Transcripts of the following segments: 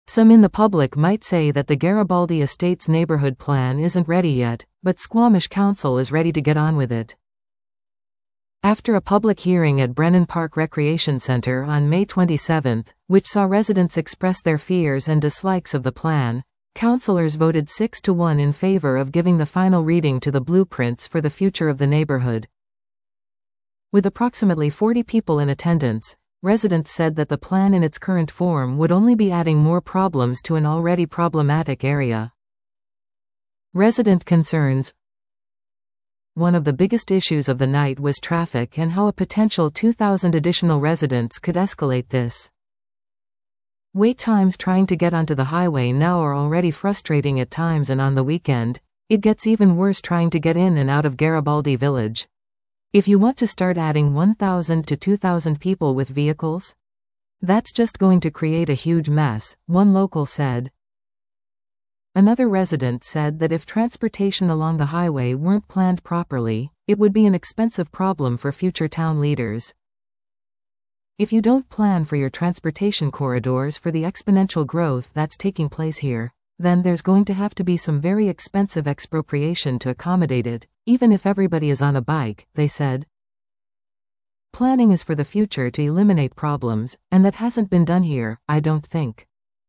Some in the public might say that the Garibaldi Estates neighborhood plan isn't ready yet, but Squamish Council is ready to get on with it. After a public hearing at Brennan Park Recreation Center on May 27, which saw residents express their fears and dislikes of the plan, councilors voted 6-1 in favor of giving the final reading to the blueprints for the future of the neighborhood. With approximately 40 people in attendance, residents said that the plan in its current form would only be adding more problems to an already problematic area. Resident concerns. One of the biggest issues of the night was traffic and how a potential 2,000 additional residents could escalate this. Wait times trying to get onto the highway now are already frustrating at times, and on the weekend, it gets even worse trying to get in and out of Garibaldi Village. If you want to start adding 1,000 to 2,000 people with vehicles, that's just going to create a huge mess, one local said. Another resident said that if transportation along the highway weren't planned properly, it would be an expensive problem for future town leaders. If you don't plan for your transportation corridors for the exponential growth that's taking place here, then there's going to have to be some very expensive expropriation to accommodate it, even if everybody is on a bike, they said. Planning is for the future to eliminate problems, and that hasn't been done here, I don't think.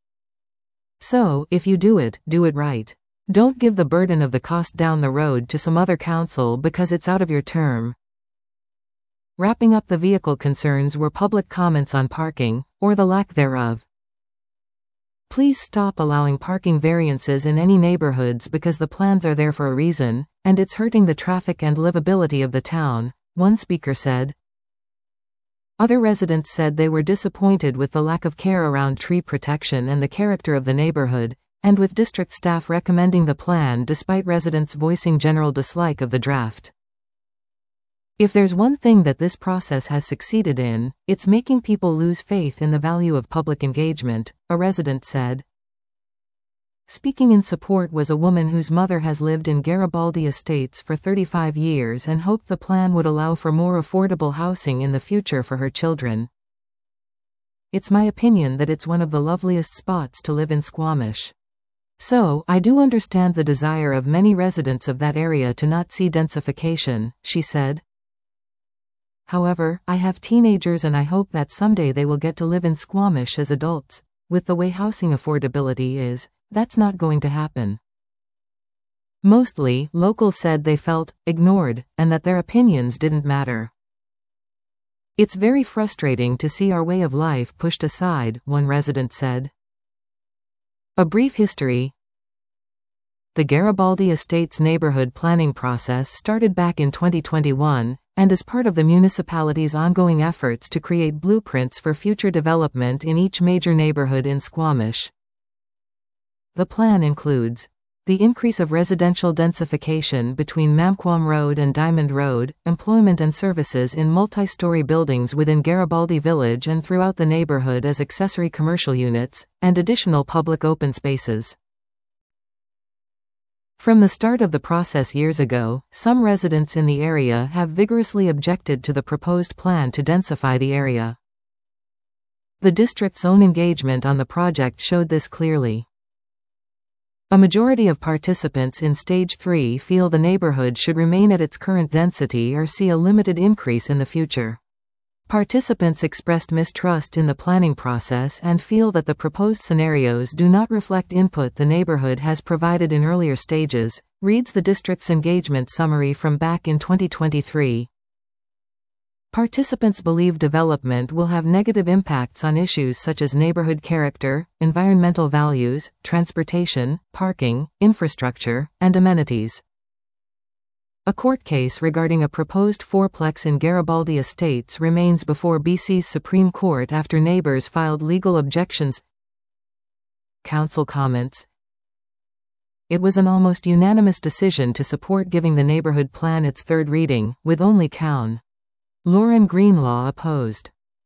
So, if you do it right. Don't give the burden of the cost down the road to some other council because it's out of your term. Wrapping up the vehicle concerns were public comments on parking, or the lack thereof. Please stop allowing parking variances in any neighborhoods because the plans are there for a reason, and it's hurting the traffic and livability of the town, one speaker said. Other residents said they were disappointed with the lack of care around tree protection and the character of the neighborhood, and with district staff recommending the plan despite residents voicing general dislike of the draft. If there's one thing that this process has succeeded in, it's making people lose faith in the value of public engagement, a resident said. Speaking in support was a woman whose mother has lived in Garibaldi Estates for 35 years and hoped the plan would allow for more affordable housing in the future for her children. It's my opinion that it's one of the loveliest spots to live in Squamish. So, I do understand the desire of many residents of that area to not see densification, she said. However, I have teenagers and I hope that someday they will get to live in Squamish as adults. With the way housing affordability is, that's not going to happen. Mostly, locals said they felt ignored, and that their opinions didn't matter. It's very frustrating to see our way of life pushed aside, one resident said. A brief history. The Garibaldi Estates neighborhood planning process started back in 2021, and is part of the municipality's ongoing efforts to create blueprints for future development in each major neighborhood in Squamish. The plan includes the increase of residential densification between Mamquam Road and Diamond Road, employment and services in multi-story buildings within Garibaldi Village and throughout the neighborhood as accessory commercial units, and additional public open spaces. From the start of the process years ago, some residents in the area have vigorously objected to the proposed plan to densify the area. The district's own engagement on the project showed this clearly. A majority of participants in Stage 3 feel the neighborhood should remain at its current density or see a limited increase in the future. Participants expressed mistrust in the planning process and feel that the proposed scenarios do not reflect input the neighborhood has provided in earlier stages, reads the district's engagement summary from back in 2023. Participants believe development will have negative impacts on issues such as neighborhood character, environmental values, transportation, parking, infrastructure, and amenities. A court case regarding a proposed fourplex in Garibaldi Estates remains before BC's Supreme Court after neighbors filed legal objections. Council comments. It was an almost unanimous decision to support giving the neighborhood plan its third reading, with only Coun. Lauren Greenlaw opposed.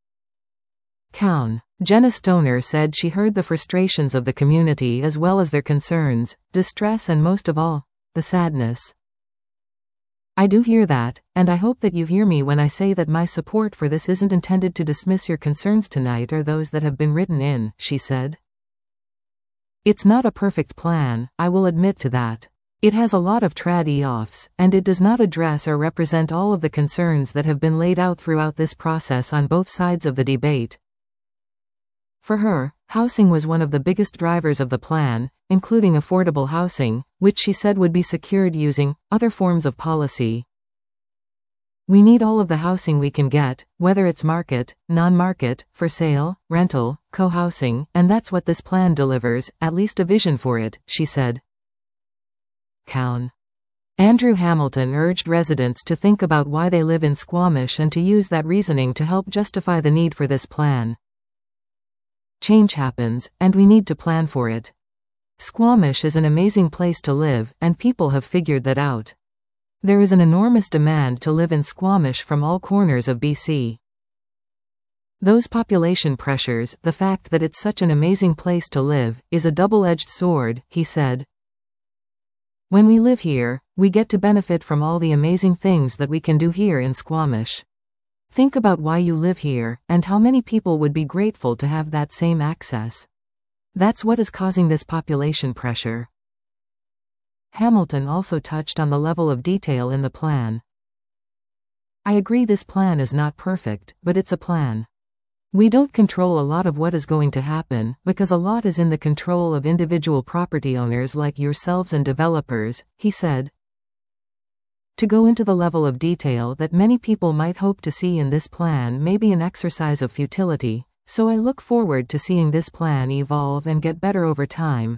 Coun. Jenna Stoner said she heard the frustrations of the community as well as their concerns, distress and most of all, the sadness. I do hear that, and I hope that you hear me when I say that my support for this isn't intended to dismiss your concerns tonight or those that have been written in, she said. It's not a perfect plan, I will admit to that. It has a lot of trade-offs, and it does not address or represent all of the concerns that have been laid out throughout this process on both sides of the debate. For her, housing was one of the biggest drivers of the plan, including affordable housing, which she said would be secured using other forms of policy. We need all of the housing we can get, whether it's market, non-market, for sale, rental, co-housing, and that's what this plan delivers, at least a vision for it, she said. Cowan. Andrew Hamilton urged residents to think about why they live in Squamish and to use that reasoning to help justify the need for this plan. Change happens, and we need to plan for it. Squamish is an amazing place to live, and people have figured that out. There is an enormous demand to live in Squamish from all corners of BC. Those population pressures, the fact that it's such an amazing place to live, is a double-edged sword, he said. When we live here, we get to benefit from all the amazing things that we can do here in Squamish. Think about why you live here, and how many people would be grateful to have that same access. That's what is causing this population pressure. Hamilton also touched on the level of detail in the plan. I agree this plan is not perfect, but it's a plan. We don't control a lot of what is going to happen, because a lot is in the control of individual property owners like yourselves and developers, he said. To go into the level of detail that many people might hope to see in this plan may be an exercise of futility, so I look forward to seeing this plan evolve and get better over time.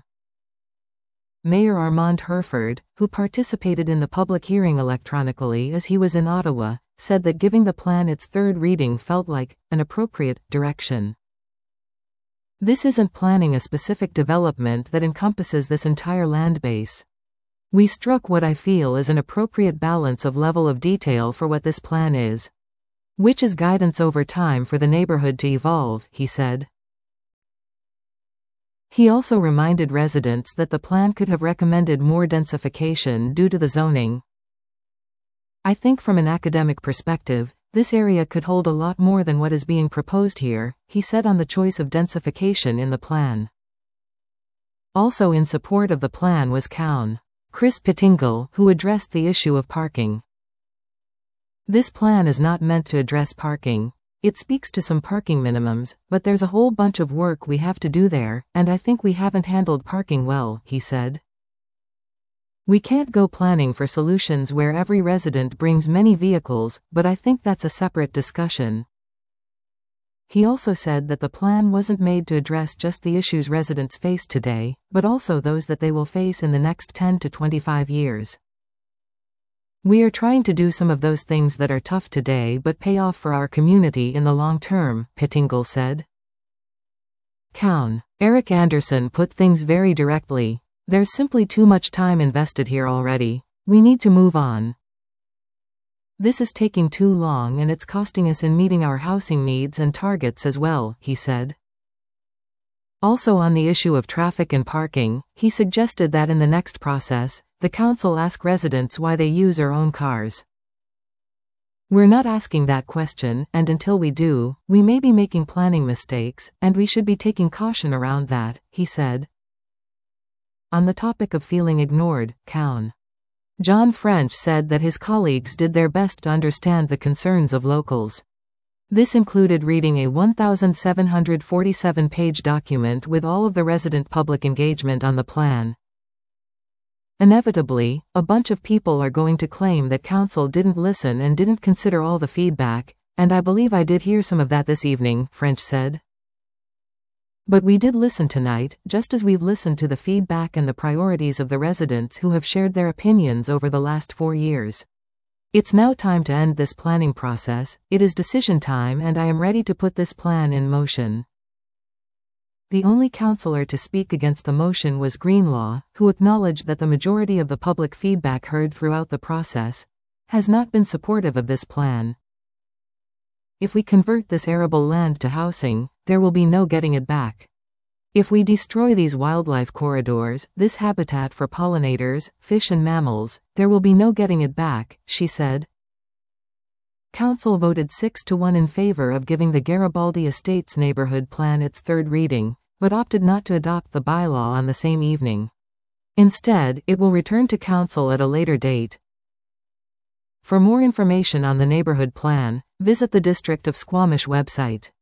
Mayor Armand Herford, who participated in the public hearing electronically as he was in Ottawa, said that giving the plan its third reading felt like an appropriate direction. This isn't planning a specific development that encompasses this entire land base. We struck what I feel is an appropriate balance of level of detail for what this plan is, which is guidance over time for the neighborhood to evolve, he said. He also reminded residents that the plan could have recommended more densification due to the zoning. I think from an academic perspective, this area could hold a lot more than what is being proposed here, he said on the choice of densification in the plan. Also in support of the plan was Cowan. Chris Pettingill, who addressed the issue of parking. This plan is not meant to address parking. It speaks to some parking minimums, but there's a whole bunch of work we have to do there, and I think we haven't handled parking well, he said. We can't go planning for solutions where every resident brings many vehicles, but I think that's a separate discussion. He also said that the plan wasn't made to address just the issues residents face today, but also those that they will face in the next 10 to 25 years. We are trying to do some of those things that are tough today but pay off for our community in the long term, Pettingill said. Cowan. Eric Anderson put things very directly. There's simply too much time invested here already. We need to move on. This is taking too long and it's costing us in meeting our housing needs and targets as well, he said. Also on the issue of traffic and parking, he suggested that in the next process, the council ask residents why they use or own cars. We're not asking that question, and until we do, we may be making planning mistakes, and we should be taking caution around that, he said. On the topic of feeling ignored, Cowan. John French said that his colleagues did their best to understand the concerns of locals. This included reading a 1,747-page document with all of the resident public engagement on the plan. Inevitably, a bunch of people are going to claim that council didn't listen and didn't consider all the feedback, and I believe I did hear some of that this evening, French said. But we did listen tonight, just as we've listened to the feedback and the priorities of the residents who have shared their opinions over the last 4 years. It's now time to end this planning process. It is decision time and I am ready to put this plan in motion. The only councillor to speak against the motion was Greenlaw, who acknowledged that the majority of the public feedback heard throughout the process has not been supportive of this plan. If we convert this arable land to housing, there will be no getting it back. If we destroy these wildlife corridors, this habitat for pollinators, fish and mammals, there will be no getting it back, she said. Council voted 6-1 in favor of giving the Garibaldi Estates neighborhood plan its third reading, but opted not to adopt the bylaw on the same evening. Instead, it will return to Council at a later date. For more information on the neighborhood plan, visit the District of Squamish website.